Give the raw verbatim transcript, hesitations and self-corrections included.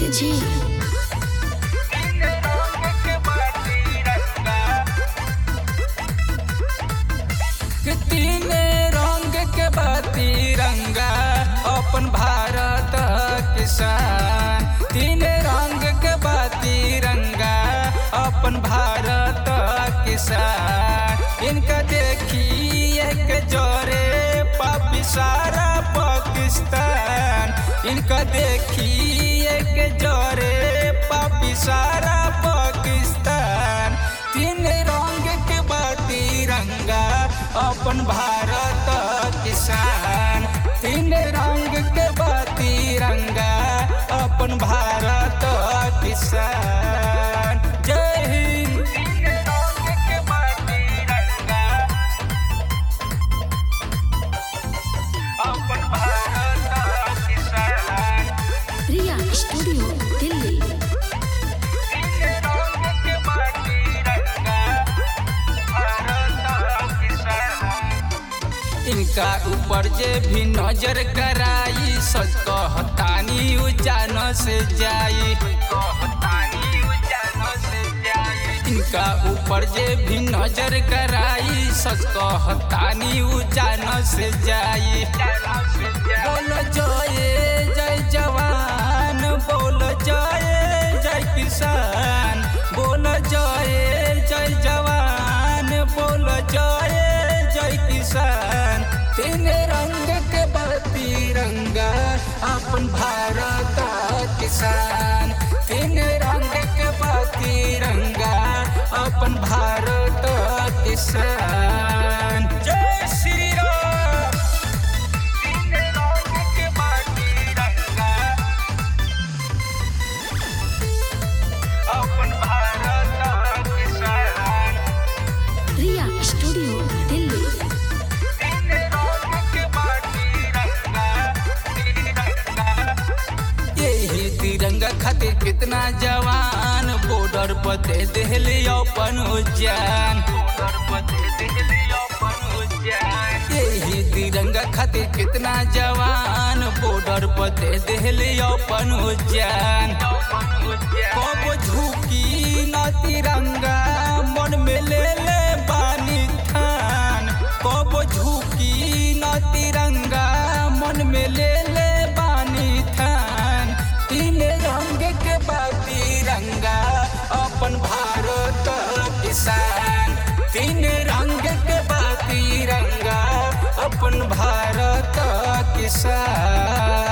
DJ तीन रंग के तिरंगा अपन भारत किसान। तीन रंग के तिरंगा अपन भारत किसान। इनका देखिए के जोरे पापी सारा पाकिस्तान। इनका देखिए के जोरे पापी सारा पाकिस्तान। तीन रंग के तिरंगा अपन भारत किसान। तीन रंग के तिरंगा अपन भारत किसान। जय हिंद। तीन रंग के तिरंगा अपन भारत किसान। रिया स्टूडियो दिल्ली। इनका ऊपर जे भी नजर कराई सच कहतानी उजान से जाई। इनका ऊपर जे भी नजर कराई सच कहतानी उजान से जाई। बोल जय जय जवान, बोल जय जय किसान। बोल जय जय जवान, बोल जय जय किसान। तीन रंग के तिरंगा अपन भारत किसान। तीन रंग के तिरंगा अपन भारत किसान। जय श्री राम। तीन रंग के तिरंगा अपन भारत किसान। रिया स्टूडियो दिल्ली। यही तिरंगा खातिर कितना जवान बॉर्डर पर दे दिले अपन जान। यही तिरंगा खातिर कितना जवान बॉर्डर पर दे दिले अपन जान। कब झुकी न तिरंगा मन में ले ले बानी ठान। कब झुकी न तिरंगा मन में ले ले बानी ठान। तीन रंग के तिरंगा अपन भारत किसान। तीन रंग के तिरंगा अपन भारत किसान।